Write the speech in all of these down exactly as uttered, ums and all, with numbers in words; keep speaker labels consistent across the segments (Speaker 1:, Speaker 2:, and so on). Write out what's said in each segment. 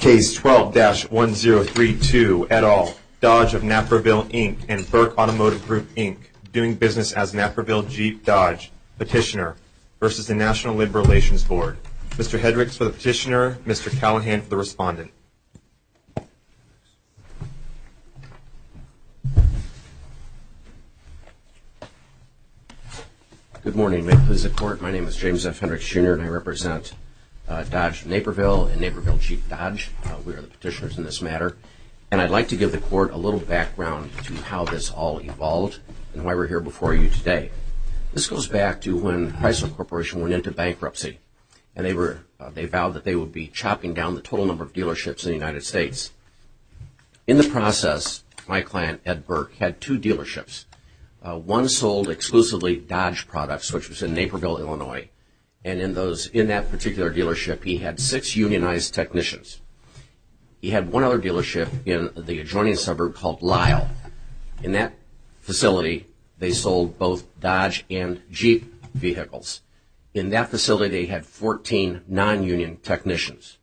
Speaker 1: Case twelve dash one zero three two et al. Dodge of Naperville, Incorporated and Burke Automotive Group, Incorporated, doing business as Naperville Jeep Dodge, petitioner, versus the National Labor Relations Board. Mister Hedricks for the petitioner, Mister Callahan for the respondent.
Speaker 2: Good morning. May it please the Court. My name is James F. Hendricks, Junior, and I represent uh, Dodge Naperville and Naperville Jeep Dodge. Uh, we are the petitioners in this matter. And I'd like to give the Court a little background to how this all evolved and why we're here before you today. This goes back to when Chrysler Corporation went into bankruptcy, and they were uh, they vowed that they would be chopping down the total number of dealerships in the United States. In the process, my client, Ed Burke, had two dealerships. Uh, one sold exclusively Dodge products, which was in Naperville, Illinois. And in those in that particular dealership, he had six unionized technicians. He had one other dealership in the adjoining suburb called Lisle. In that facility, they sold both Dodge and Jeep vehicles. In that facility, they had fourteen non-union technicians.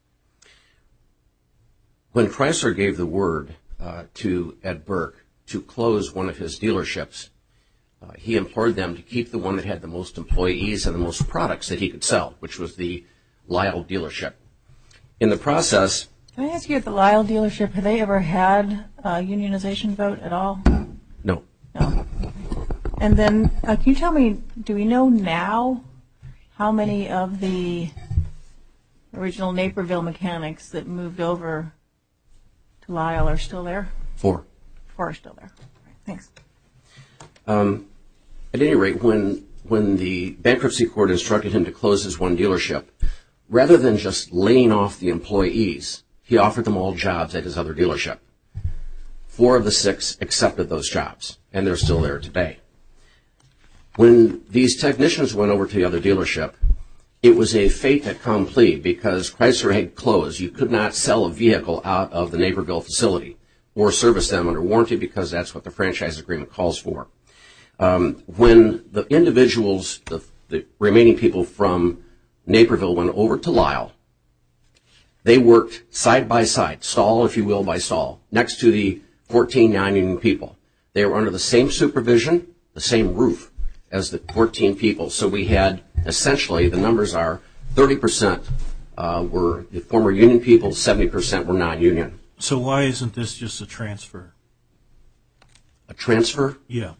Speaker 2: When Chrysler gave the word uh, to Ed Burke to close one of his dealerships, uh, he implored them to keep the one that had the most employees and the most products that he could sell, which was the Lisle dealership. In the process,
Speaker 3: can I ask you, at the Lisle dealership, have they ever had a unionization vote at all?
Speaker 2: No.
Speaker 3: No. And then, uh, can you tell me, do we know now how many of the original Naperville mechanics that moved over to Lisle are still there?
Speaker 2: Four.
Speaker 3: Four are still there. Right, thanks.
Speaker 2: Um, at any rate, when when the bankruptcy court instructed him to close his one dealership, rather than just laying off the employees, he offered them all jobs at his other dealership. Four of the six accepted those jobs, and they're still there today. When these technicians went over to the other dealership, it was a fait accompli because Chrysler had closed. You could not sell a vehicle out of the Naperville facility or service them under warranty because that's what the franchise agreement calls for. Um, when the individuals, the, the remaining people from Naperville went over to Lisle, they worked side by side, stall, if you will, by stall, next to the fourteen non-union people. They were under the same supervision, the same roof as the fourteen people. So we had, essentially, the numbers are thirty percent uh, were the former union people, seventy percent were non-union.
Speaker 4: So why isn't this just a transfer?
Speaker 2: A transfer?
Speaker 4: Yeah.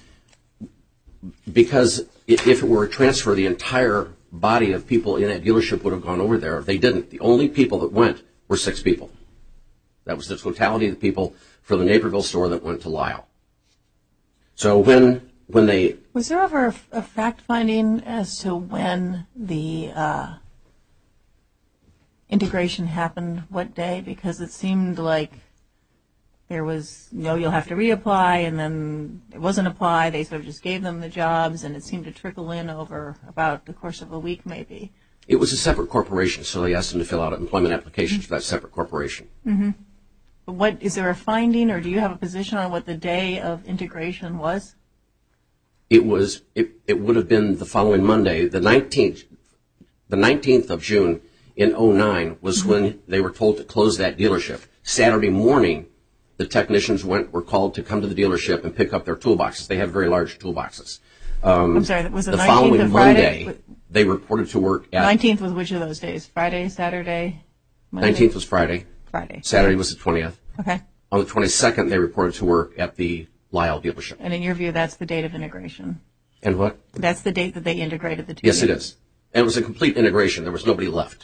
Speaker 2: Because if it were a transfer, the entire body of people in that dealership would have gone over there. They didn't. The only people that went were six people. That was the totality of the people for the Naperville store that went to Lisle. So when when they...
Speaker 3: Was there ever a, a fact-finding as to when the uh, integration happened, what day? Because it seemed like there was, you know, you'll have to reapply, and then it wasn't applied. They sort of just gave them the jobs, and it seemed to trickle in over about the course of a week, maybe.
Speaker 2: It was a separate corporation, so they asked them to fill out employment applications for that separate corporation.
Speaker 3: Mm-hmm. But what, is there a finding, or do you have a position on what the day of integration was?
Speaker 2: It was, it, it would have been the following Monday, the nineteenth, the nineteenth of June in oh nine was mm-hmm. when they were told to close that dealership. Saturday morning, the technicians went were called to come to the dealership and pick up their toolboxes. They have very large toolboxes. Um,
Speaker 3: I'm sorry, was it
Speaker 2: the
Speaker 3: nineteenth
Speaker 2: following
Speaker 3: of Friday?
Speaker 2: Monday, they reported to work at...
Speaker 3: nineteenth was which of those days? Friday, Saturday, Monday?
Speaker 2: nineteenth was Friday.
Speaker 3: Friday.
Speaker 2: Saturday was the twentieth.
Speaker 3: Okay.
Speaker 2: On the twenty-second, they reported to work at the Lisle dealership.
Speaker 3: And in your view, that's the date of integration?
Speaker 2: And what?
Speaker 3: That's the date that they integrated the two?
Speaker 2: Yes,
Speaker 3: units.
Speaker 2: it is. And it was a complete integration. There was nobody left.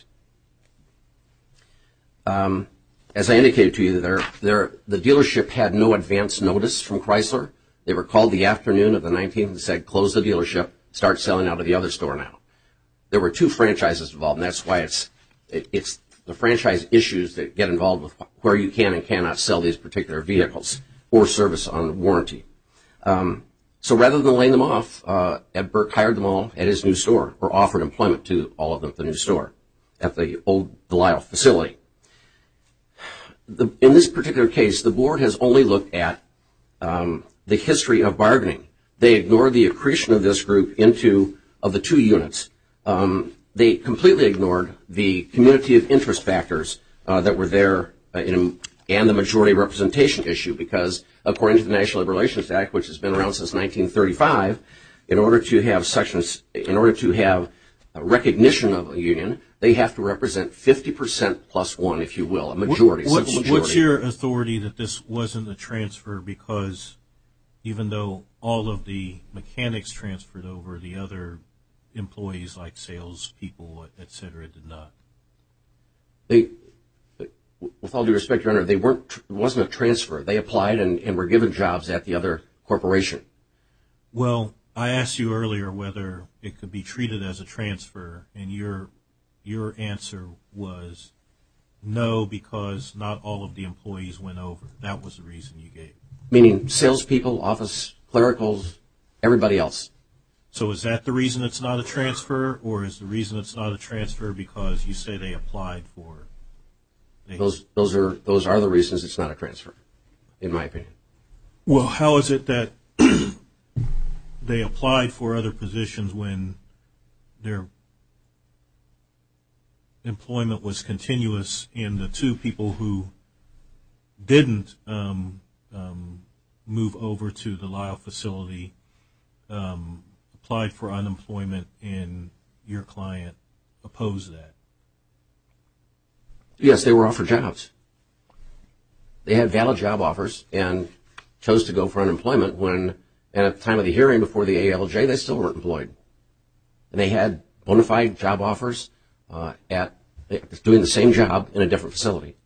Speaker 2: Um, as I indicated to you, there, there, the dealership had no advance notice from Chrysler. They were called the afternoon of the nineteenth and said, close the dealership, start selling out of the other store now. There were two franchises involved, and that's why it's it, it's the franchise issues that get involved with where you can and cannot sell these particular vehicles or service on warranty. Um, so rather than laying them off, uh, Ed Burke hired them all at his new store, or offered employment to all of them at the new store at the old Lisle facility. The, in this particular case, the board has only looked at um, the history of bargaining. They ignored the accretion of this group into of the two units. Um, they completely ignored the community of interest factors uh, that were there uh, in, and the majority representation issue, because according to the National Labor Relations Act, which has been around since nineteen thirty-five, in order to have sections, in order to have a recognition of a union, they have to represent fifty percent plus one, if you will, a majority,
Speaker 4: What, what's,
Speaker 2: simple majority.
Speaker 4: What's your authority that this wasn't a transfer because even though all of the mechanics transferred over, the other employees like salespeople, et cetera, did not?
Speaker 2: They, with all due respect, Your Honor, they weren't. It wasn't a transfer. They applied and, and were given jobs at the other corporation.
Speaker 4: Well, I asked you earlier whether it could be treated as a transfer, and your your answer was no, because not all of the employees went over. That was the reason you gave.
Speaker 2: Meaning salespeople, office clericals, everybody else.
Speaker 4: So is that the reason it's not a transfer, or is the reason it's not a transfer because you say they applied for? They,
Speaker 2: those those are those are the reasons it's not a transfer, in my opinion.
Speaker 4: Well, how is it that they applied for other positions when their employment was continuous, and the two people who didn't um, um, move over to the Lyle facility um, applied for unemployment, and your client opposed that?
Speaker 2: Yes, they were offered jobs. They had valid job offers and chose to go for unemployment when, and at the time of the hearing before the A L J, they still weren't employed. And they had bona fide job offers uh, at doing the same job in a different facility.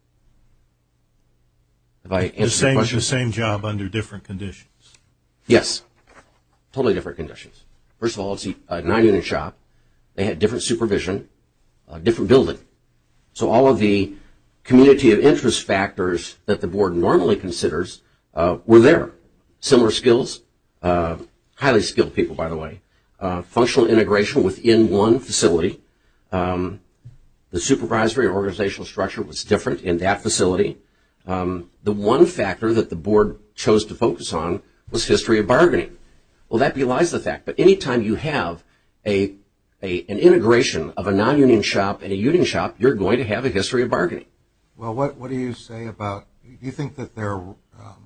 Speaker 2: Have I answered
Speaker 4: the same,
Speaker 2: your question?
Speaker 4: The same job under different conditions?
Speaker 2: Yes, totally different conditions. First of all, it's a non-union shop. They had different supervision, a different building. So all of the community of interest factors that the board normally considers uh, were there. Similar skills, uh, highly skilled people, by the way. Uh, functional integration within one facility. Um, the supervisory and organizational structure was different in that facility. Um, the one factor that the board chose to focus on was history of bargaining. Well, that belies the fact, but anytime you have a A, an integration of a non-union shop and a union shop, you're going to have a history of bargaining.
Speaker 5: Well, what, what do you say about, do you think that they're um,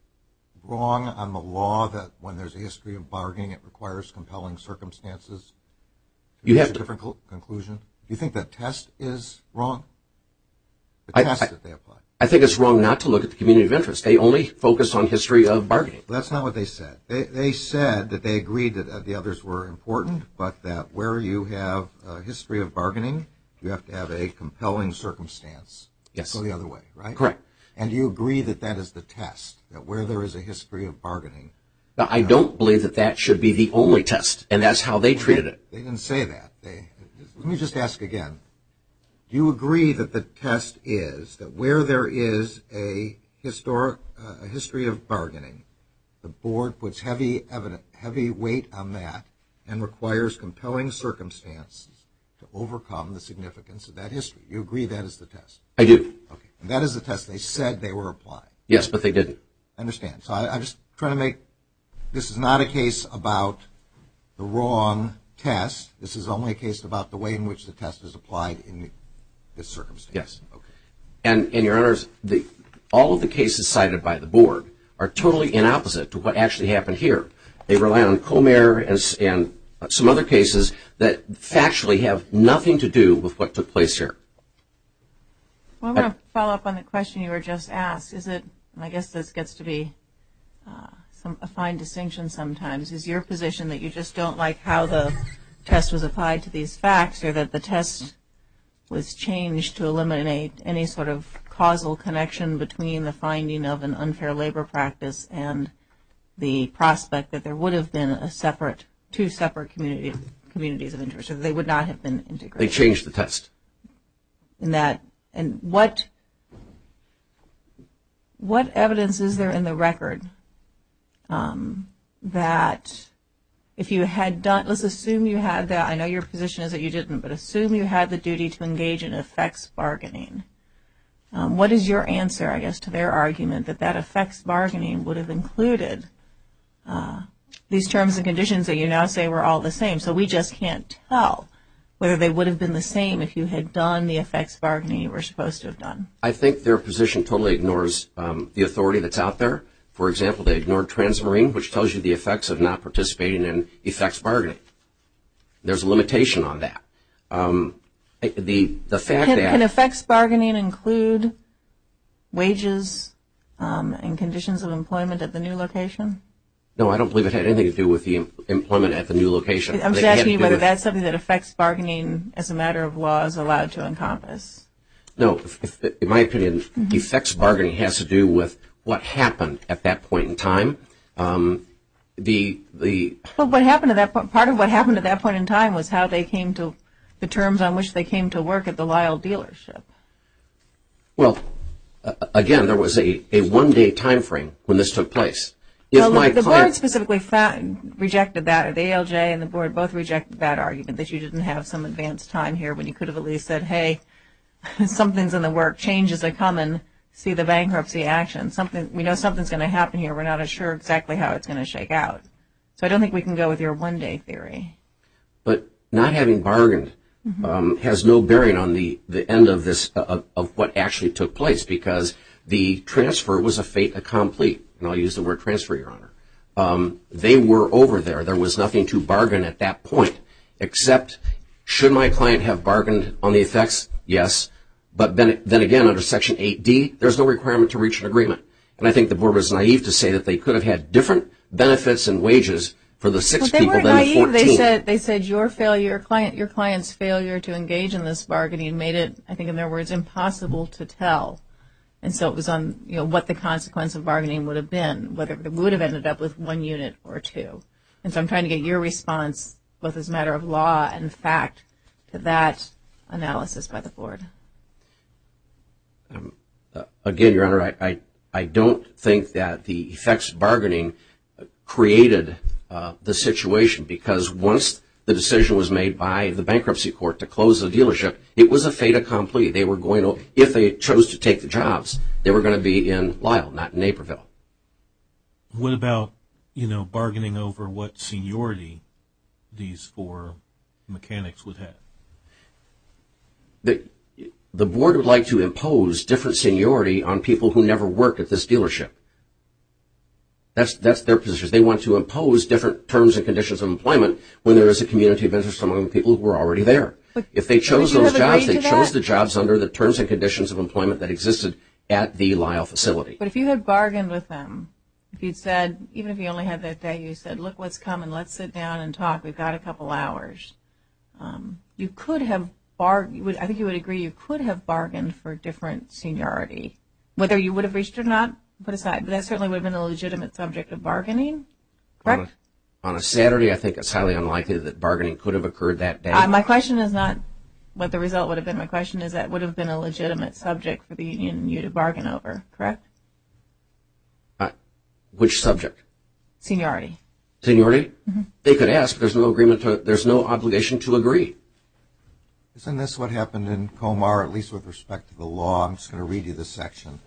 Speaker 5: wrong on the law that when there's a history of bargaining, it requires compelling circumstances to
Speaker 2: You
Speaker 5: reach
Speaker 2: have
Speaker 5: a
Speaker 2: to,
Speaker 5: different cl- conclusion? Do you think that test is wrong? The
Speaker 2: I,
Speaker 5: test
Speaker 2: I,
Speaker 5: that they apply?
Speaker 2: I think it's wrong not to look at the community of interest. They only focus on history of bargaining.
Speaker 5: Well, that's not what they said. They, they said that they agreed that uh, the others were important, but that where you have a history of bargaining, you have to have a compelling circumstance.
Speaker 2: Yes.
Speaker 5: Go the other way, right?
Speaker 2: Correct.
Speaker 5: And do you agree that that is the test, that where there is a history of bargaining?
Speaker 2: Now, I don't believe that that should be the only test, and that's how they
Speaker 5: well,
Speaker 2: treated
Speaker 5: they,
Speaker 2: it.
Speaker 5: They didn't say that. They, let me just ask again. Do you agree that the test is that where there is a historic uh, a history of bargaining, the board puts heavy evidence, heavy weight on that and requires compelling circumstances to overcome the significance of that history? You agree that is the test?
Speaker 2: I do.
Speaker 5: Okay. And that is the test they said they were applying.
Speaker 2: Yes, but they didn't.
Speaker 5: I understand. So I, I'm just trying to make, this is not a case about the wrong test. This is only a case about the way in which the test is applied in this circumstance.
Speaker 2: Yes.
Speaker 5: Okay.
Speaker 2: And, and Your Honors, the, all of the cases cited by the board are totally inopposite to what actually happened here. They rely on Comer and, and some other cases that factually have nothing to do with what took place here.
Speaker 3: Well, I'm going to follow up on the question you were just asked. Is it, and I guess this gets to be uh, some, a fine distinction sometimes, is your position that you just don't like how the test was applied to these facts, or that the test was changed to eliminate any sort of causal connection between the finding of an unfair labor practice and the prospect that there would have been a separate, two separate community, communities of interest, or they would not have been integrated?
Speaker 2: They changed the test.
Speaker 3: In that, and what what evidence is there in the record um, that if you had done, let's assume you had that, I know your position is that you didn't, but assume you had the duty to engage in effects bargaining. Um, what is your answer, I guess, to their argument that that effects bargaining would have included uh, these terms and conditions that you now say were all the same? So we just can't tell whether they would have been the same if you had done the effects bargaining you were supposed to have done.
Speaker 2: I think their position totally ignores um, the authority that's out there. For example, they ignored Transmarine, which tells you the effects of not participating in effects bargaining. There's a limitation on that. Um, the the fact
Speaker 3: can,
Speaker 2: that
Speaker 3: can effects bargaining include wages um, and conditions of employment at the new location?
Speaker 2: No, I don't believe it had anything to do with the em- employment at the new location.
Speaker 3: I'm
Speaker 2: I
Speaker 3: just
Speaker 2: think it had
Speaker 3: asking
Speaker 2: to
Speaker 3: you
Speaker 2: do
Speaker 3: whether
Speaker 2: with-
Speaker 3: that's something that effects bargaining as a matter of law is allowed to encompass.
Speaker 2: No, if, if, in my opinion,
Speaker 3: Mm-hmm.
Speaker 2: effects bargaining has to do with what happened at that point in time. Um, the the
Speaker 3: But what happened at that point, part of what happened at that point in time was how they came to, the terms on which they came to work at the Lyle dealership.
Speaker 2: well, uh, again, there was a, a one day time frame when this took place. If
Speaker 3: Well,
Speaker 2: my
Speaker 3: the, the
Speaker 2: client,
Speaker 3: board specifically found, rejected that, or the A L J and the board both rejected that argument, that you didn't have some advanced time here when you could have at least said, hey, something's in the work, changes are coming, see the bankruptcy action, something, we know something's going to happen here, we're not sure exactly how it's going to shake out. So I don't think we can go with your one-day theory.
Speaker 2: but not having bargained um, has no bearing on the, the end of this uh, of, of what actually took place, because the transfer was a fait accompli, and I'll use the word transfer, Your Honor. Um, they were over there. There was nothing to bargain at that point, except should my client have bargained on the effects? Yes. But then, then again, under Section eight D, there's no requirement to reach an agreement. And I think the board was naive to say that they could have had different benefits and wages for the six
Speaker 3: But they
Speaker 2: people
Speaker 3: weren't
Speaker 2: than the
Speaker 3: naive.
Speaker 2: fourteen.
Speaker 3: They said they said your failure, your client, your client's failure to engage in this bargaining made it, I think in their words, impossible to tell. And so it was on, you know, what the consequence of bargaining would have been, whether it would have ended up with one unit or two. And so I'm trying to get your response, both as a matter of law and fact, to that analysis by the board.
Speaker 2: Um, uh, again, Your Honor, I, I, I don't think that the effects bargaining created uh, the situation, because once the decision was made by the bankruptcy court to close the dealership, it was a fait accompli. They were going to, if they chose to take the jobs, they were going to be in Lyle, not in Naperville.
Speaker 4: What about, you know, bargaining over what seniority these four mechanics would have?
Speaker 2: The, the board would like to impose different seniority on people who never worked at this dealership. That's that's their position. They want to impose different terms and conditions of employment when there is a community of interest among the people who were already there.
Speaker 3: But
Speaker 2: if they chose
Speaker 3: would you
Speaker 2: those
Speaker 3: have
Speaker 2: jobs,
Speaker 3: agreed
Speaker 2: they
Speaker 3: to
Speaker 2: chose
Speaker 3: that?
Speaker 2: the jobs under the terms and conditions of employment that existed at the Lyle facility.
Speaker 3: But if you had bargained with them, if you'd said, even if you only had that day, you said, look what's coming, let's sit down and talk, we've got a couple hours, um, you could have bargained, I think you would agree, you could have bargained for different seniority. Whether you would have reached it or not, put aside, but that certainly would have been a legitimate subject of bargaining, correct?
Speaker 2: On a, on a Saturday, I think it's highly unlikely that bargaining could have occurred that day.
Speaker 3: Uh, my question is not what the result would have been. My question is that would have been a legitimate subject for the union and you to bargain over, correct?
Speaker 2: Uh, which subject?
Speaker 3: Seniority.
Speaker 2: Seniority? Mm-hmm. They could ask, but there's no agreement to, there's no obligation to agree.
Speaker 5: Isn't this what happened in Comar, at least with respect to the law? I'm just going to read you this section.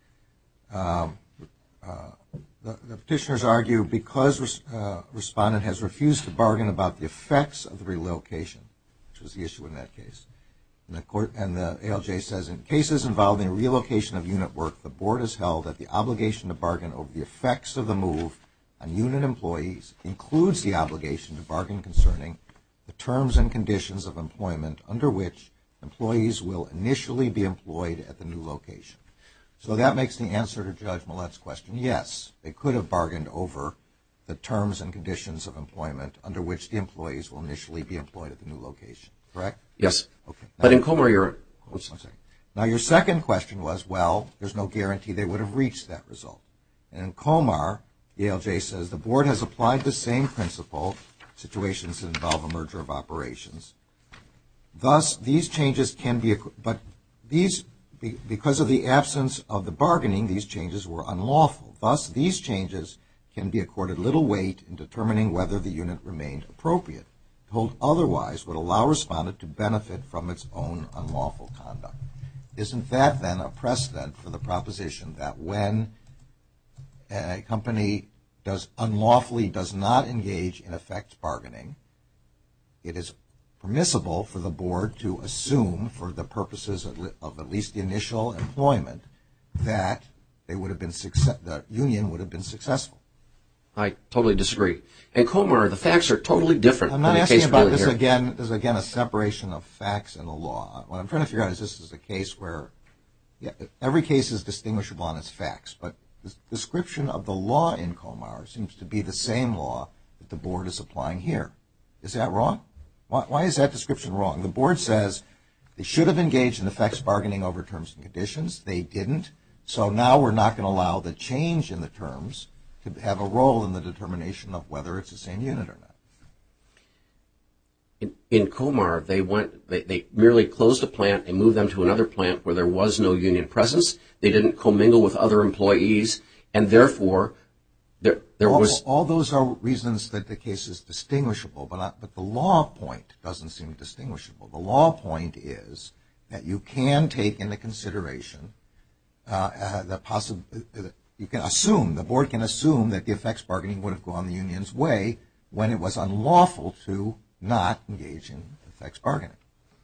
Speaker 5: Um, uh, the, the petitioners argue because res, uh, respondent has refused to bargain about the effects of the relocation, which was the issue in that case. And the, court, and the A L J says, in cases involving relocation of unit work, the board has held that the obligation to bargain over the effects of the move on unit employees includes the obligation to bargain concerning the terms and conditions of employment under which employees will initially be employed at the new location. So that makes the answer to Judge Millett's question, yes, they could have bargained over the terms and conditions of employment under which the employees will initially be employed at the new location, correct?
Speaker 2: Yes.
Speaker 5: Okay. Now,
Speaker 2: but in Comar, you're...
Speaker 5: one second. Now, your second question was, well, there's no guarantee they would have reached that result. And in Comar, the A L J says the board has applied the same principle, situations that involve a merger of operations. Thus, these changes can be, but these, because of the absence of the bargaining, these changes were unlawful. Thus, these changes can be accorded little weight in determining whether the unit remained appropriate. To hold otherwise would allow respondent to benefit from its own unlawful conduct. Isn't that then a precedent for the proposition that when a company does unlawfully does not engage in effects bargaining, it is permissible for the board to assume, for the purposes of at least the initial employment, that they would have been success, the union would have been successful.
Speaker 2: I totally disagree. And Comar, the facts are totally different.
Speaker 5: I'm not
Speaker 2: than the
Speaker 5: asking
Speaker 2: case
Speaker 5: about
Speaker 2: we're
Speaker 5: this
Speaker 2: here.
Speaker 5: again. There's again a separation of facts and the law. What I'm trying to figure out is this is a case where yeah, every case is distinguishable on its facts, but the description of the law in Comar seems to be the same law that the board is applying here. Is that wrong? Why, why is that description wrong? The board says they should have engaged in effects bargaining over terms and conditions. They didn't. So now we're not going to allow the change in the terms to have a role in the determination of whether it's the same unit or not.
Speaker 2: In, in Comar, they went. They, they merely closed a plant and moved them to another plant where there was no union presence. They didn't commingle with other employees, and therefore, there there
Speaker 5: all,
Speaker 2: was.
Speaker 5: All those are reasons that the case is distinguishable, but not, but the law point doesn't seem distinguishable. The law point is that you can take into consideration uh, uh, the possible. Uh, you can assume the board can assume that the effects bargaining would have gone the union's way when it was unlawful to not engage in effects bargaining.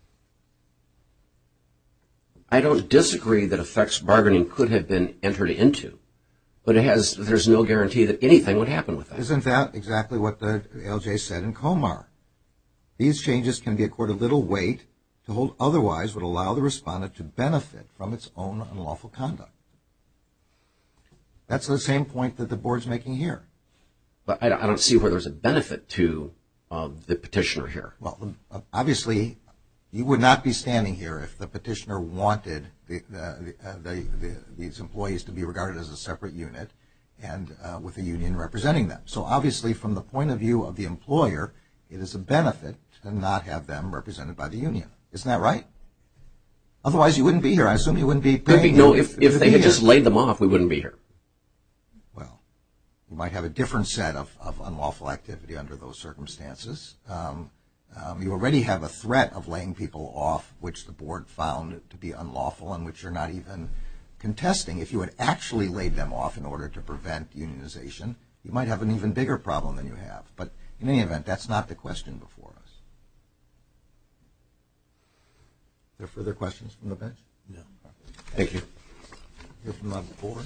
Speaker 2: I don't disagree that effects bargaining could have been entered into, but it has. There's no guarantee that anything would happen with that.
Speaker 5: Isn't that exactly what the L J said in Comar? These changes can be accorded little weight to hold otherwise would allow the respondent to benefit from its own unlawful conduct. That's the same point that the board's making here.
Speaker 2: But I, I don't see where there's a benefit to uh, the petitioner here.
Speaker 5: Well, obviously, you would not be standing here if the petitioner wanted the, the, uh, the, the, these employees to be regarded as a separate unit and uh, with a union representing them. So obviously, from the point of view of the employer, it is a benefit to not have them represented by the union. Isn't that right? Otherwise, you wouldn't be here. I assume you wouldn't be paying.
Speaker 2: Could be, no, if, if they had here. just laid them off, we wouldn't be here.
Speaker 5: Well, you might have a different set of, of unlawful activity under those circumstances. Um, um, you already have a threat of laying people off, which the board found to be unlawful and which you're not even contesting. If you had actually laid them off in order to prevent unionization, you might have an even bigger problem than you have. But in any event, that's not the question before us. Are there further questions from the bench?
Speaker 4: No.
Speaker 2: Thank you.
Speaker 5: Hear from the board.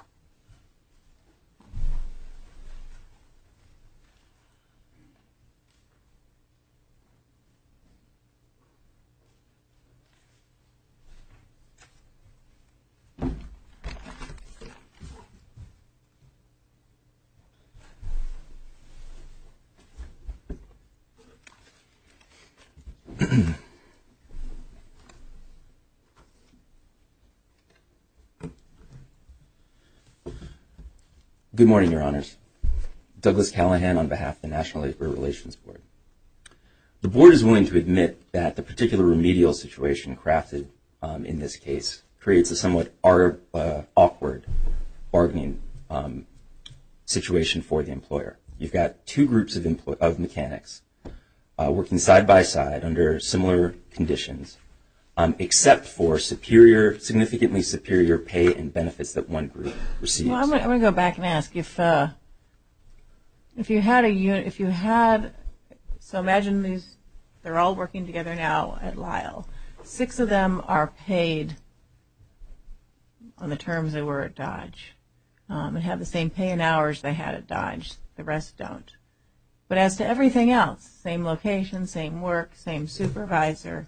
Speaker 6: Good morning, Your Honors. Douglas Callahan on behalf of the National Labor Relations Board. The board is willing to admit that the particular remedial situation crafted um, in this case creates a somewhat ar- uh, awkward bargaining um, situation for the employer. You've got two groups of, empl- of mechanics uh, working side by side under similar conditions, um, except for superior, significantly superior pay and benefits that one group receives.
Speaker 3: Well, I'm going to go back and ask if uh, if you had a unit, if you had, so imagine these, they're all working together now at Lyle. Six of them are paid on the terms they were at Dodge um, and have the same pay and hours they had at Dodge. The rest don't. But as to everything else, same location, same work, same supervisor,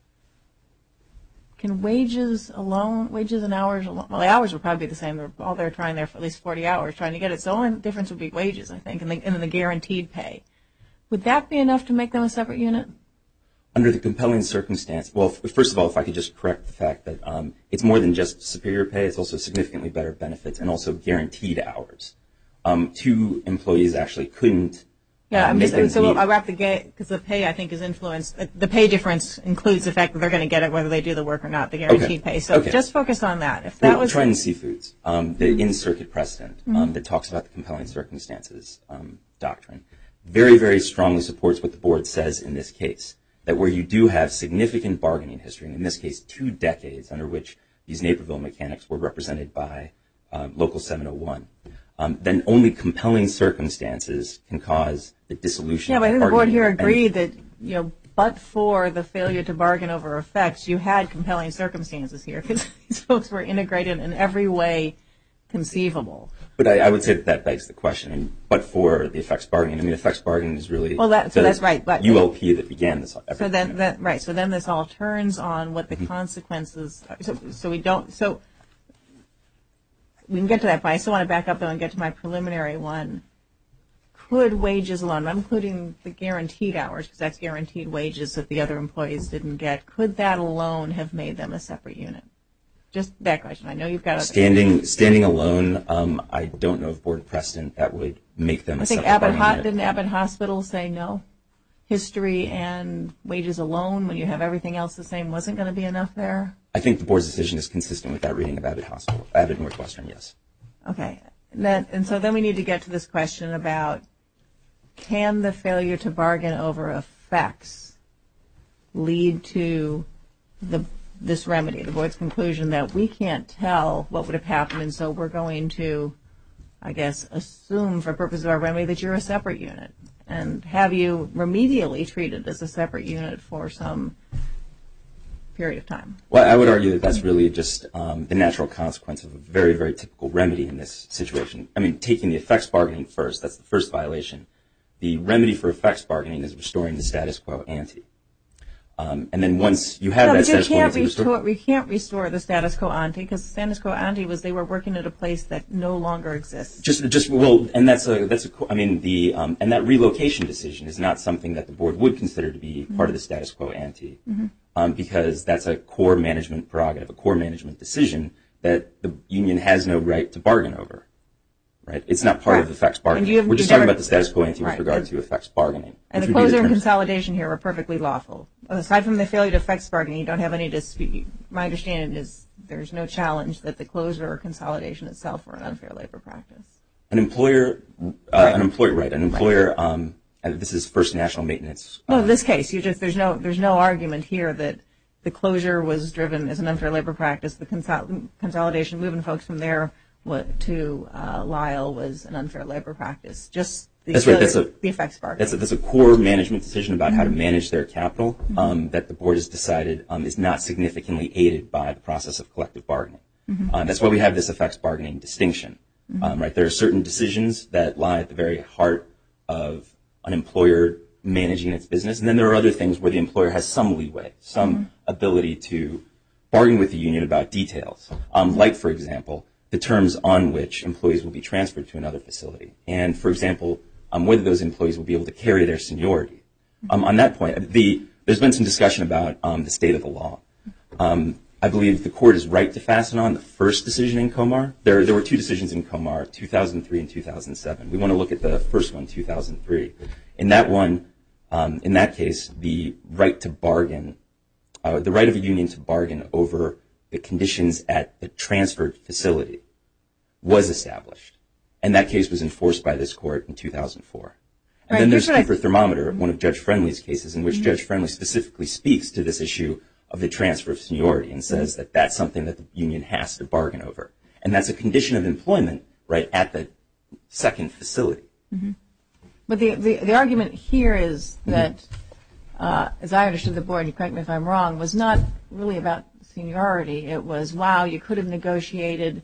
Speaker 3: can wages alone, wages and hours alone, well, the hours would probably be the same. They're all they're trying there for at least forty hours trying to get it. So the only difference would be wages, I think, and the, and the guaranteed pay. Would that be enough to make them a separate unit?
Speaker 6: Under the compelling circumstance, well, f- first of all, if I could just correct the fact that um, it's more than just superior pay, it's also significantly better benefits and also guaranteed hours. Um, two employees actually couldn't
Speaker 3: Yeah,
Speaker 6: uh,
Speaker 3: I'm
Speaker 6: make
Speaker 3: just,
Speaker 6: them
Speaker 3: so
Speaker 6: meet.
Speaker 3: I wrap the gate, because the pay, I think, is influenced. The pay difference includes the fact that they're going to get it whether they do the work or not, the guaranteed
Speaker 6: Okay.
Speaker 3: pay. So
Speaker 6: Okay.
Speaker 3: just focus on that. If that
Speaker 6: Well,
Speaker 3: was
Speaker 6: Triton Seafoods, um, the in-circuit precedent um, that talks about the compelling circumstances um, doctrine, very, very strongly supports what the board says in this case, that where you do have significant bargaining history, and in this case two decades under which these Naperville mechanics were represented by um, Local seven oh one, um, then only compelling circumstances can cause the dissolution
Speaker 3: Yeah,
Speaker 6: of
Speaker 3: but I think the board
Speaker 6: bargaining.
Speaker 3: here
Speaker 6: And-
Speaker 3: agreed that, you know, but for the failure to bargain over effects, you had compelling circumstances here because these folks were integrated in every way conceivable.
Speaker 6: But I, I would say that that begs the question. I mean, but for the effects bargaining, I mean, effects bargaining is really
Speaker 3: well, that, so
Speaker 6: the
Speaker 3: that's right. But,
Speaker 6: U L P that began this.
Speaker 3: So then, that, right. So then this all turns on what the mm-hmm. consequences. Are. So, so we don't. So we can get to that, but I still want to back up though and get to my preliminary one. Could wages alone, I'm including the guaranteed hours because that's guaranteed wages that the other employees didn't get. Could that alone have made them a separate unit? Just that question. I know you've got
Speaker 6: standing standing alone. Um, I don't know of board precedent that would make them.
Speaker 3: I
Speaker 6: a
Speaker 3: think
Speaker 6: separate
Speaker 3: Abbott Ho-
Speaker 6: unit.
Speaker 3: didn't Abbott Hospital say no? History and wages alone, when you have everything else the same, wasn't going to be enough there.
Speaker 6: I think the board's decision is consistent with that reading of Abbott Hospital, Abbott Northwestern. Yes.
Speaker 3: Okay. And, then, and so then we need to get to this question about can the failure to bargain over effects lead to the this remedy, the board's conclusion that we can't tell what would have happened, and so we're going to, I guess, assume for purposes of our remedy that you're a separate unit and have you remedially treated as a separate unit for some period of time.
Speaker 6: Well, I would argue that that's really just um, the natural consequence of a very, very typical remedy in this situation. I mean, taking the effects bargaining first, that's the first violation. The remedy for effects bargaining is restoring the status quo ante. Um, and then once you have
Speaker 3: no,
Speaker 6: that
Speaker 3: but
Speaker 6: status
Speaker 3: you can't
Speaker 6: quo ante
Speaker 3: restore, we can't restore the status quo ante because the status quo ante was they were working at a place that no longer exists.
Speaker 6: Just, just well, and that's a that's a. I mean, the um, and that relocation decision is not something that the board would consider to be mm-hmm. part of the status quo ante, mm-hmm. um, because that's a core management prerogative, a core management decision that the union has no right to bargain over. Right, it's not part right. of effects bargaining.
Speaker 3: Have,
Speaker 6: We're just talking
Speaker 3: never,
Speaker 6: about the status quo ante
Speaker 3: right.
Speaker 6: with regard and, to effects bargaining.
Speaker 3: And the closure and consolidation here were perfectly lawful. Aside from the failure to effects bargaining, you don't have any dispute. My understanding is there's no challenge that the closure or consolidation itself were an unfair labor practice.
Speaker 6: An employer, uh, right. an employer, right? An employer. Right. Um, and this is First National Maintenance.
Speaker 3: No,
Speaker 6: uh,
Speaker 3: in this case, you just there's no there's no argument here that the closure was driven as an unfair labor practice. The consol- consolidation, moving folks from there what, to uh, Lyle was an unfair labor practice. Just the,
Speaker 6: that's right. That's a,
Speaker 3: the effects bargaining.
Speaker 6: That's a, that's a core management decision about mm-hmm. how to manage their capital mm-hmm. um, that the board has decided um, is not significantly aided by the process of collective bargaining. Mm-hmm. Uh, that's why we have this effects bargaining distinction. Mm-hmm. Um, right. There are certain decisions that lie at the very heart of an employer managing its business, and then there are other things where the employer has some leeway, some mm-hmm. ability to bargain with the union about details, um, like, for example, the terms on which employees will be transferred to another facility. And, for example, um, whether those employees will be able to carry their seniority. Um, on that point, the, there's been some discussion about um, the state of the law. Um, I believe the court is right to fasten on the first decision in Comar. There, there were two decisions in Comar, two thousand three and two thousand seven. We want to look at the first one, two thousand three. In that one, um, in that case, the right to bargain, uh, the right of a union to bargain over the conditions at the transferred facility was established. And that case was enforced by this court in two thousand four. And right, then there's Cooper Thermometer, one of Judge Friendly's cases, in which mm-hmm. Judge Friendly specifically speaks to this issue of the transfer of seniority and says mm-hmm. that that's something that the union has to bargain over. And that's a condition of employment, right, at the second facility.
Speaker 3: Mm-hmm. But the, the, the argument here is that, mm-hmm. uh, as I understood the board, and you correct me if I'm wrong, was not really about seniority. It was, wow, you could have negotiated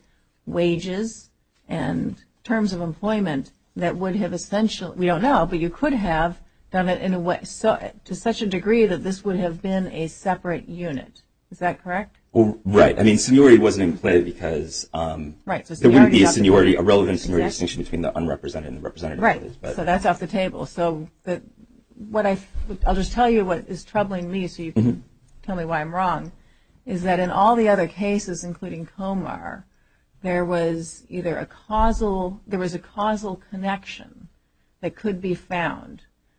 Speaker 3: wages and terms of employment that would have essentially, we don't know, but you could have done it in a way, so to such a degree that this would have been a separate unit. Is that correct?
Speaker 6: Well, right. I mean, seniority wasn't in play because um,
Speaker 3: right, so
Speaker 6: there wouldn't be a seniority, a relevant seniority
Speaker 3: exactly.
Speaker 6: distinction between the unrepresented and the represented
Speaker 3: right.
Speaker 6: employees. But.
Speaker 3: So that's off the table. So the, what I, I'll just tell you what is troubling me so you can mm-hmm. tell me why I'm wrong, is that in all the other cases, including Comar, there was either a causal, there was a causal connection that could be found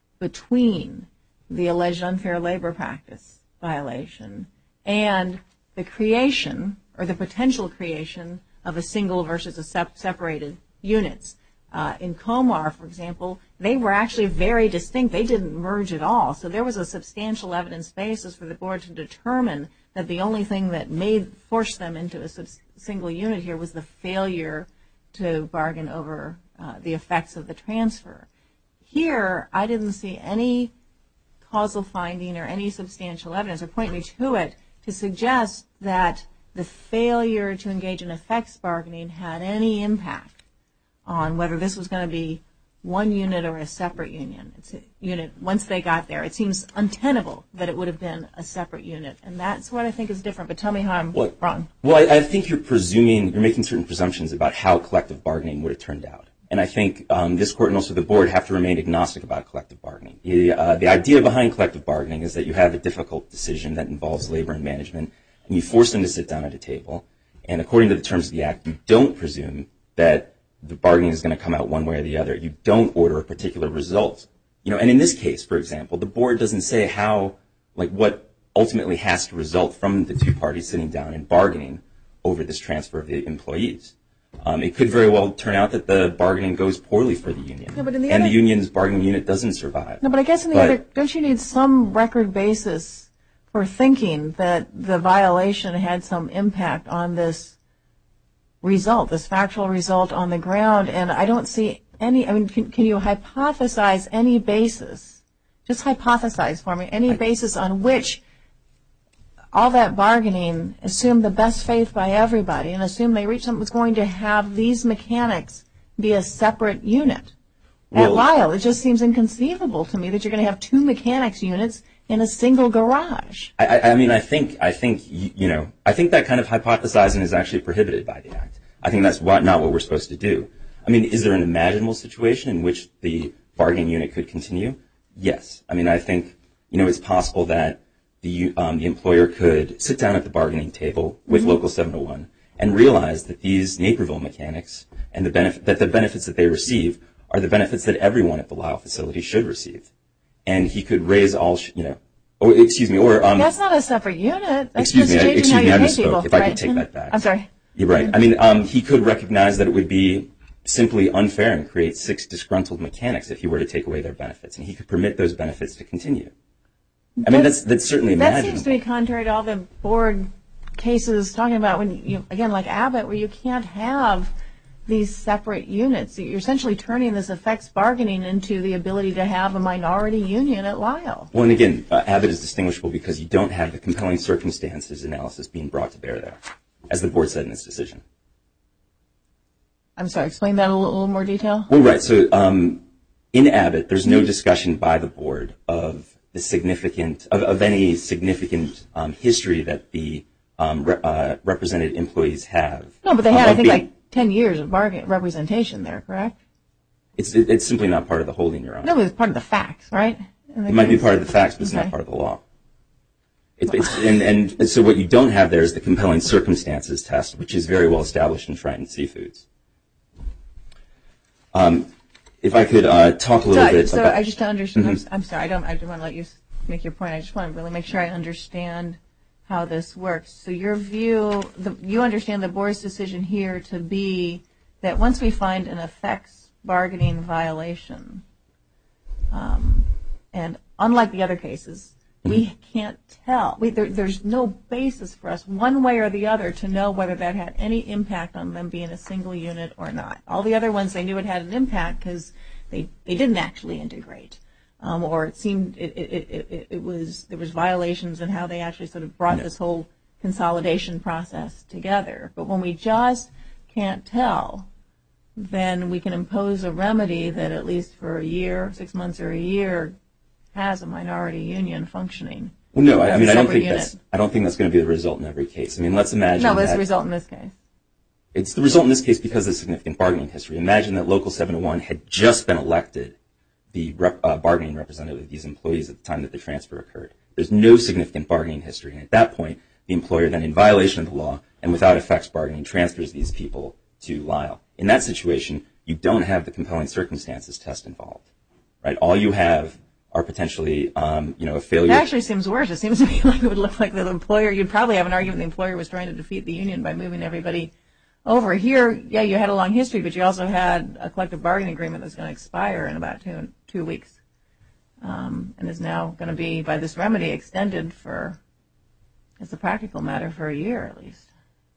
Speaker 3: between the alleged unfair labor practice violation and the creation or the potential creation of a single versus a sep- separated units. Uh, in Comar, for example, they were actually very distinct. They didn't merge at all. So there was a substantial evidence basis for the board to determine that the only thing that made forced them into a sub- single unit here was the failure to bargain over uh, the effects of the transfer. Here, I didn't see any causal finding or any substantial evidence, or point me to it, to suggest that the failure to engage in effects bargaining had any impact on whether this was going to be one unit or a separate union. It's a unit. Once they got there, it seems untenable that it would have been a separate unit, and that's what I think is different. But tell me how I'm
Speaker 6: well,
Speaker 3: wrong.
Speaker 6: Well, I, I think you're presuming, you're making certain presumptions about how collective bargaining would have turned out. And I think um, this court and also the board have to remain agnostic about collective bargaining. The, uh, the idea behind collective bargaining is that you have a difficult decision that involves labor and management, and you force them to sit down at a table. And according to the terms of the act, you don't presume that the bargaining is going to come out one way or the other. You don't order a particular result. You know, and in this case, for example, the board doesn't say how, like, what ultimately has to result from the two parties sitting down and bargaining over this transfer of the employees. Um, it could very well turn out that the bargaining goes poorly for the union,
Speaker 3: No, but in the
Speaker 6: and
Speaker 3: other-
Speaker 6: the union's bargaining unit doesn't survive.
Speaker 3: No, but I guess in the
Speaker 6: But-
Speaker 3: other, don't you need some record basis for thinking that the violation had some impact on this result, this factual result on the ground? And I don't see any, I mean, can, can you hypothesize any basis, just hypothesize for me, any basis on which all that bargaining assumed the best faith by everybody and assumed they reached something that was going to have these mechanics be a separate unit? At
Speaker 6: Well-
Speaker 3: Lyle, it just seems inconceivable to me that you're going to have two mechanics units in a single garage.
Speaker 6: I, I I mean, I think, I think, you, you know, I think that kind of hypothesizing is actually prohibited by the act. I think that's what, not what we're supposed to do. I mean, is there an imaginable situation in which the bargaining unit could continue? Yes. I mean, I think, you know, it's possible that the, um, the employer could sit down at the bargaining table with mm-hmm. Local seven oh one and realize that these Naperville mechanics and the benefit, that the benefits that they receive are the benefits that everyone at the Lyle facility should receive. And he could raise all, you know, or excuse me, or um,
Speaker 3: that's not a separate unit. That's
Speaker 6: excuse
Speaker 3: just
Speaker 6: me,
Speaker 3: changing
Speaker 6: excuse
Speaker 3: how
Speaker 6: me,
Speaker 3: you
Speaker 6: I
Speaker 3: pay
Speaker 6: misspoke.
Speaker 3: people.
Speaker 6: If I
Speaker 3: right.
Speaker 6: could take that back.
Speaker 3: I'm sorry.
Speaker 6: You're right. I mean, um, he could recognize that it would be simply unfair and create six disgruntled mechanics if he were to take away their benefits, and he could permit those benefits to continue. I mean, that's that's certainly
Speaker 3: That
Speaker 6: imaginable.
Speaker 3: seems to be contrary to all the board cases talking about when you, again, like Abbott, where you can't have these separate units. You're essentially turning this effects bargaining into the ability to have a minority union at Lyle.
Speaker 6: Well, and again, uh, Abbott is distinguishable because you don't have the compelling circumstances analysis being brought to bear there, as the board said in its decision.
Speaker 3: I'm sorry, explain that in a little, little more detail.
Speaker 6: Well, right. So um, in Abbott, there's no discussion by the board of the significant, of, of any significant um, history that the um, re- uh, represented employees have.
Speaker 3: No, but they
Speaker 6: um,
Speaker 3: had, I
Speaker 6: of
Speaker 3: think,
Speaker 6: being-
Speaker 3: like ten years of bargain representation there, correct?
Speaker 6: It's it, it's simply not part of the holding, Your Honor.
Speaker 3: No, but it's part of the facts, right?
Speaker 6: It might be part of the facts, but it's
Speaker 3: Okay.
Speaker 6: not part of the law. It, it's, and, and so what you don't have there is the compelling circumstances test, which is very well established in Triton Seafoods. Um, if I could uh, talk a little
Speaker 3: so,
Speaker 6: bit
Speaker 3: so
Speaker 6: about...
Speaker 3: I just don't understand.
Speaker 6: Mhm.
Speaker 3: I'm, I'm sorry, I don't. I don't want to let you s- make your point. I just want to really make sure I understand how this works. So your view, the, you understand the board's decision here to be that once we find an effects bargaining violation, um, and unlike the other cases, we can't tell. We, there, there's no basis for us, one way or the other, to know whether that had any impact on them being a single unit or not. All the other ones, they knew it had an impact because they, they didn't actually integrate. Um, or it seemed it, it, it, it, it was there was violations in how they actually sort of brought
Speaker 6: No.
Speaker 3: this whole consolidation process together. But when we just can't tell, then we can impose a remedy that at least for a year, six months or a year, has a minority union functioning.
Speaker 6: Well, no, I, I
Speaker 3: as a
Speaker 6: mean, I don't
Speaker 3: separate
Speaker 6: think
Speaker 3: unit.
Speaker 6: that's I don't think that's going to be the result in every case. I mean, let's imagine
Speaker 3: No, but it's
Speaker 6: that
Speaker 3: the result in this case.
Speaker 6: it's the result in this case because of the significant bargaining history. Imagine that Local seven oh one had just been elected the rep, uh, bargaining representative of these employees at the time that the transfer occurred. There's no significant bargaining history, and at that point, the employer then, in violation of the law and without effects bargaining, transfers these people to Lyle. In that situation, you don't have the compelling circumstances test involved, right? All you have are potentially, um, you know, a failure.
Speaker 3: It actually seems worse. It seems to me like it would look like the employer, you'd probably have an argument the employer was trying to defeat the union by moving everybody over. Here, yeah, you had a long history, but you also had a collective bargaining agreement that's going to expire in about two, two weeks um, and is now going to be, by this remedy, extended for, as a practical matter, for a year at least.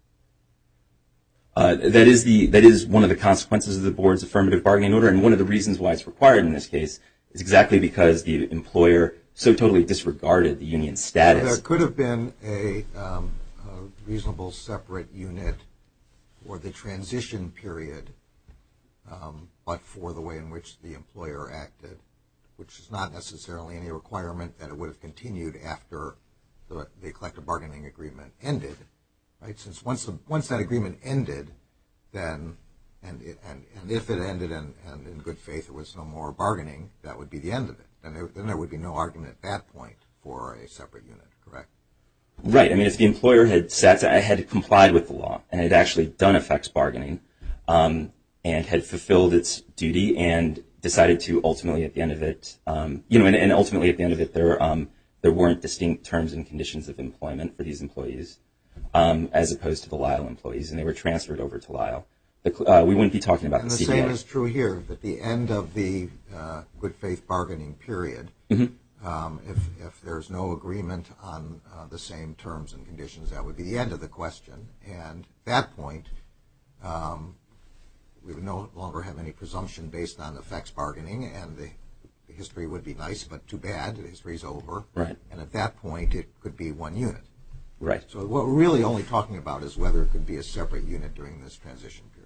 Speaker 6: Uh, that is the that is one of the consequences of the board's affirmative bargaining order, and one of the reasons why it's required in this case is exactly because the employer so totally disregarded the union status.
Speaker 5: So there could have been a, um, a reasonable separate unit for the transition period, um, but for the way in which the employer acted, which is not necessarily any requirement that it would have continued after the, the collective bargaining agreement ended, right? Since once the, once that agreement ended, then and it, and, and if it ended and, and in good faith there was no more bargaining, that would be the end of it. And there, then there would be no argument at that point for a separate unit, correct?
Speaker 6: Right. I mean, if the employer had sat, had complied with the law and had actually done effects bargaining, um, and had fulfilled its duty and decided to ultimately at the end of it, um, you know, and, and ultimately at the end of it, there um, there weren't distinct terms and conditions of employment for these employees, um, as opposed to the Lyle employees, and they were transferred over to Lyle. The, uh, we wouldn't be talking about
Speaker 5: and
Speaker 6: the
Speaker 5: the
Speaker 6: C B A.
Speaker 5: same is true here. At the end of the uh, good faith bargaining period,
Speaker 6: Mm-hmm.
Speaker 5: um, if if there's no agreement on uh, the same terms and conditions, that would be the end of the question. And at that point, um, we would no longer have any presumption based on effects bargaining, and the, the history would be nice, but too bad, the history's over.
Speaker 6: Right.
Speaker 5: And at that point, it could be one unit.
Speaker 6: Right.
Speaker 5: So what we're really only talking about is whether it could be a separate unit during this transition period.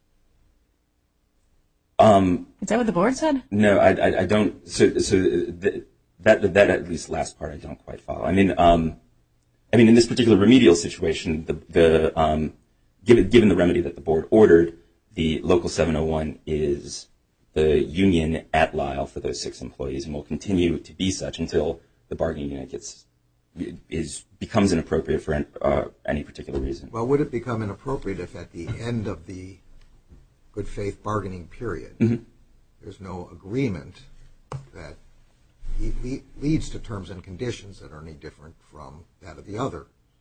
Speaker 6: Um,
Speaker 3: Is that what the board said?
Speaker 6: no, I, I, I don't. So, so the, that that at least last part I don't quite follow. I mean, um, I mean, in this particular remedial situation, the the um, given given the remedy that the board ordered, the local seven oh one is the union at Lyle for those six employees, and will continue to be such until the bargaining unit gets is becomes inappropriate for uh, any particular reason.
Speaker 5: Well, would it become inappropriate if at the end of the good faith bargaining period,
Speaker 6: mm-hmm.
Speaker 5: there's no agreement that le- leads to terms and conditions that are any different from that of the other?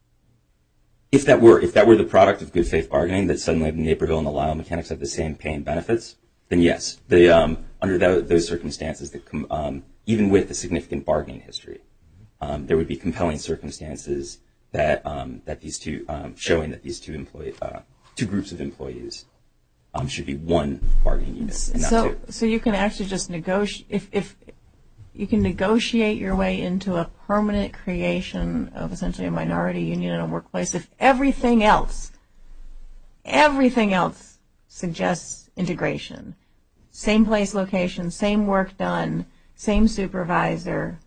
Speaker 6: If that were if that were the product of good faith bargaining, that suddenly the Naperville and the Lyle mechanics have the same pay and benefits, then yes, the um, under that, those circumstances, that com- um, even with the significant bargaining history, um, there would be compelling circumstances that um, that these two um, showing that these two employee uh, two groups of employees um, should be one bargaining unit. And not
Speaker 3: So,
Speaker 6: two.
Speaker 3: so you can actually just negotiate if if you can negotiate your way into a permanent creation of essentially a minority union in a workplace if everything else, everything else suggests integration. Same place, location, same work done, same supervisor,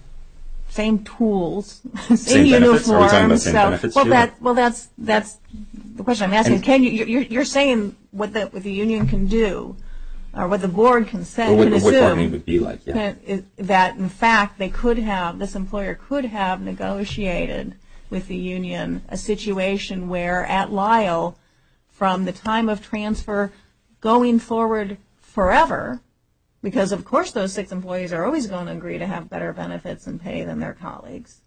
Speaker 3: same tools, same,
Speaker 6: Same
Speaker 3: uniform.
Speaker 6: benefits? Are we talking about same
Speaker 3: so,
Speaker 6: benefits
Speaker 3: well,
Speaker 6: too?
Speaker 3: that well, that's that's the question I'm asking.
Speaker 6: And-
Speaker 3: Can you you're, you're saying what the what the union can do, or what the board can say,
Speaker 6: Or what,
Speaker 3: can
Speaker 6: what
Speaker 3: assume
Speaker 6: bargaining would be like, yeah.
Speaker 3: can- is that in fact they could have this employer could have negotiated with the union a situation where at Lyle, from the time of transfer going forward forever, because of course those six employees are always going to agree to have better benefits and pay than their colleagues.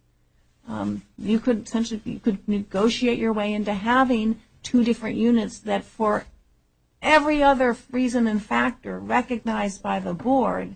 Speaker 3: Um, you could essentially you could negotiate your way into having two different units that, for every other reason and factor recognized by the board,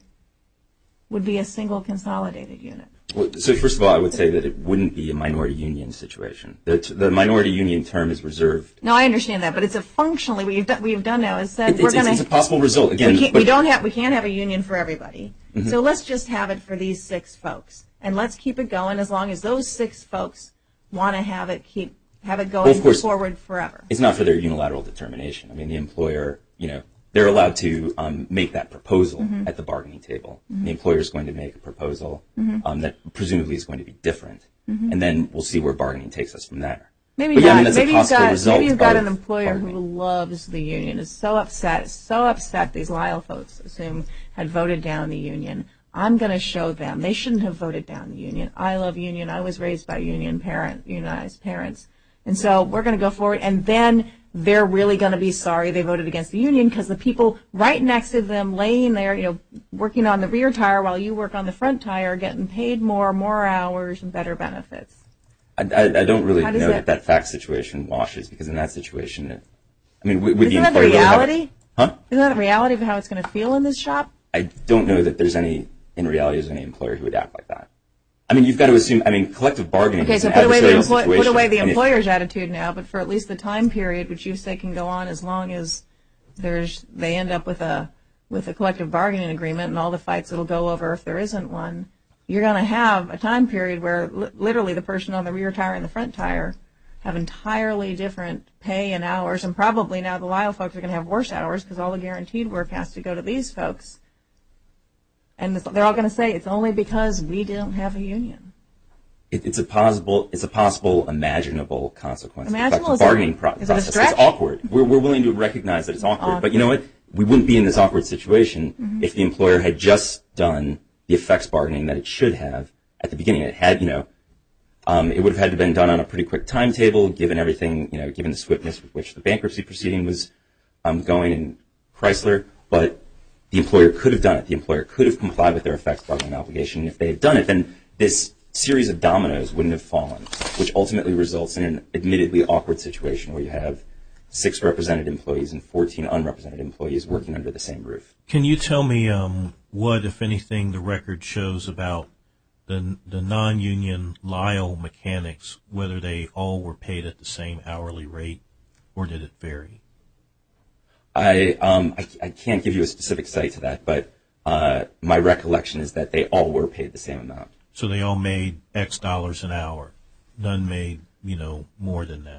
Speaker 3: would be a single consolidated unit.
Speaker 6: Well, so first of all, I would say that it wouldn't be a minority union situation. The, the minority union term is reserved.
Speaker 3: No, I understand that, but it's a functionally what you've done, what you've done now is said
Speaker 6: It,
Speaker 3: we're
Speaker 6: it's,
Speaker 3: going
Speaker 6: it's a possible result. Again,
Speaker 3: we, can't,
Speaker 6: but-
Speaker 3: we don't have we can't have a union for everybody.
Speaker 6: Mm-hmm.
Speaker 3: So let's just have it for these six folks, and let's keep it going as long as those six folks want to have it keep have it going
Speaker 6: Well, of course,
Speaker 3: forward forever.
Speaker 6: It's not for their unilateral determination. I mean, the employer, you know, they're allowed to um, make that proposal
Speaker 3: Mm-hmm.
Speaker 6: at the bargaining table. Mm-hmm. The employer is going to make a proposal
Speaker 3: Mm-hmm.
Speaker 6: um, that presumably is going to be different, mm-hmm. and then we'll see where bargaining takes us from there.
Speaker 3: Maybe
Speaker 6: But yeah, I
Speaker 3: not.
Speaker 6: mean, that's a
Speaker 3: maybe you've
Speaker 6: possible
Speaker 3: got
Speaker 6: result
Speaker 3: maybe you've got
Speaker 6: of
Speaker 3: an employer who
Speaker 6: bargaining.
Speaker 3: loves the union, is so upset, is so upset these Lyle folks assume had voted down the union. I'm going to show them they shouldn't have voted down the union. I love union. I was raised by union parent, unionized parents, and so we're going to go forward. And then they're really going to be sorry they voted against the union because the people right next to them, laying there, you know, working on the rear tire while you work on the front tire, are getting paid more, more hours, and better benefits.
Speaker 6: I, I, I don't really
Speaker 3: How
Speaker 6: know
Speaker 3: does
Speaker 6: that,
Speaker 3: that-
Speaker 6: that fact situation washes, because in that situation, it, I mean, would, would
Speaker 3: Isn't
Speaker 6: the
Speaker 3: that the
Speaker 6: employer really have a-
Speaker 3: reality?
Speaker 6: huh?
Speaker 3: Isn't that the reality of how it's going to feel in this shop?
Speaker 6: I don't know that there's any, in reality, there's any employer who would act like that. I mean, you've got to assume, I mean, collective bargaining
Speaker 3: Okay,
Speaker 6: is
Speaker 3: so
Speaker 6: an
Speaker 3: put away the
Speaker 6: adversarial
Speaker 3: employ-
Speaker 6: situation.
Speaker 3: put away the
Speaker 6: and if-
Speaker 3: employer's attitude now, but for at least the time period, which you say can go on as long as there's they end up with a with a collective bargaining agreement and all the fights it'll go over if there isn't one. you're going to have a time period where li- literally the person on the rear tire and the front tire have entirely different pay and hours, and probably now the Lyle folks are going to have worse hours because all the guaranteed work has to go to these folks. And they're all going to say it's only because we don't have a union.
Speaker 6: It, it's a possible, it's a possible imaginable consequence.
Speaker 3: Imaginable?
Speaker 6: In fact, the bargaining
Speaker 3: Is
Speaker 6: pro-
Speaker 3: it- is it a
Speaker 6: process.
Speaker 3: stretch?
Speaker 6: It's awkward. We're, we're willing to recognize that it's awkward.
Speaker 3: Awkward.
Speaker 6: But you know what? We wouldn't be in this awkward situation
Speaker 3: Mm-hmm.
Speaker 6: if the employer had just done the effects bargaining that it should have at the beginning. It had, you know, um, it would have had to have been done on a pretty quick timetable, given everything, you know, given the swiftness with which the bankruptcy proceeding was um, going in Chrysler. But the employer could have done it. The employer could have complied with their effects bargaining obligation. And if they had done it, then this series of dominoes wouldn't have fallen, which ultimately results in an admittedly awkward situation where you have six represented employees and fourteen unrepresented employees working under the same roof.
Speaker 4: Can you tell me um, what, if anything, the record shows about the the non-union Lyle mechanics, whether they all were paid at the same hourly rate, or did it vary?
Speaker 6: I um I, I can't give you a specific site to that, but uh, my recollection is that they all were paid the same amount.
Speaker 4: So they all made X dollars an hour. None made, you know, more than that.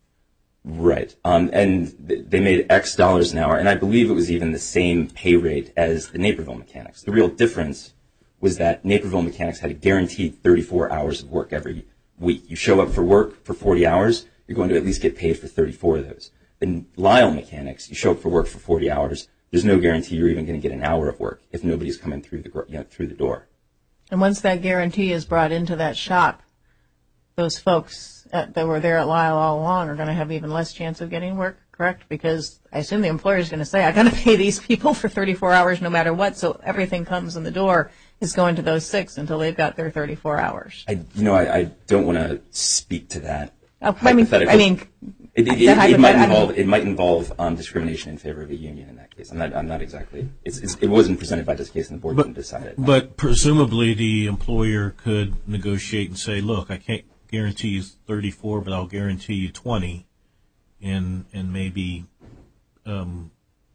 Speaker 6: Right. Um, and th- they made X dollars an hour, and I believe it was even the same pay rate as the Naperville mechanics. The real difference was that Naperville mechanics had a guaranteed thirty-four hours of work every week. You show up for work for forty hours, you're going to at least get paid for thirty-four of those. The Lyle mechanics, you show up for work for forty hours, there's no guarantee you're even going to get an hour of work if nobody's coming through the, you know, through the door.
Speaker 3: And once that guarantee is brought into that shop, those folks at, that were there at Lyle all along are going to have even less chance of getting work, correct? Because I assume the employer is going to say, I'm going to pay these people for thirty-four hours no matter what, so everything comes in the door is going to those six until they've got their thirty-four hours.
Speaker 6: I, you know, I, I don't want to speak to that.
Speaker 3: Oh, I mean, I mean,
Speaker 6: It, it,
Speaker 3: that
Speaker 6: it, it might
Speaker 3: hypothet-
Speaker 6: involve it might involve um, discrimination in favor of a union in that case. I'm not I'm not exactly. It's, it's, it wasn't presented by this case, and the board didn't decide it.
Speaker 4: But presumably the employer could negotiate and say, look, I can't guarantee you thirty-four, but I'll guarantee you twenty, and and maybe um,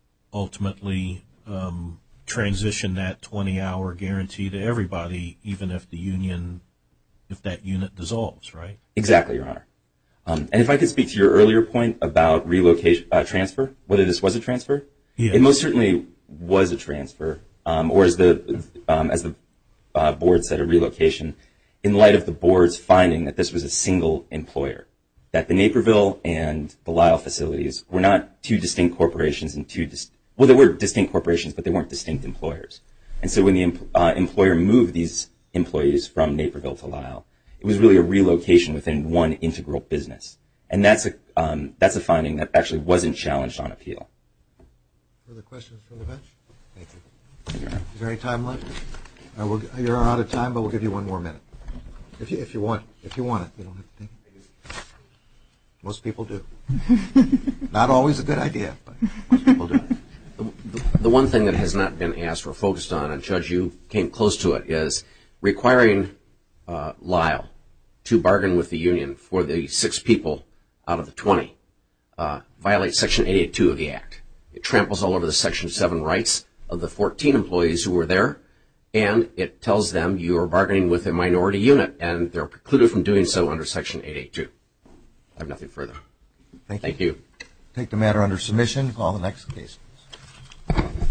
Speaker 4: ultimately um, transition that twenty-hour guarantee to everybody, even if the union, if that unit dissolves, right?
Speaker 6: Exactly, Your Honor. Um, and if I could speak to your earlier point about relocation, uh, transfer, whether this was a transfer,
Speaker 4: Yes.
Speaker 6: it most certainly was a transfer, um, or as the um, as the uh, board said, a relocation. In light of the board's finding that this was a single employer, that the Naperville and the Lyle facilities were not two distinct corporations and two dis- well, they were distinct corporations, but they weren't distinct employers. And so when the em- uh, employer moved these employees from Naperville to Lyle, it was really a relocation within one integral business, and that's a um, that's a finding that actually wasn't challenged on appeal.
Speaker 5: Further questions from the bench? Thank you. Is there any time left? Uh, we'll, you're out of time, but we'll give you one more minute, if you if you want if you want it. You don't have to take it. Most people do. Not always a good idea, but most people do.
Speaker 2: The, the one thing that has not been asked or focused on, and Judge, you came close to it, is requiring uh, Lyle to bargain with the union for the six people out of the twenty uh, violates Section eight eighty-two of the Act. It tramples all over the Section seven rights of the fourteen employees who were there, and it tells them you are bargaining with a minority unit, and they're precluded from doing so under Section eight eighty-two. I have nothing further.
Speaker 5: Thank you.
Speaker 2: Thank you.
Speaker 5: Take the matter under submission. Call the next case.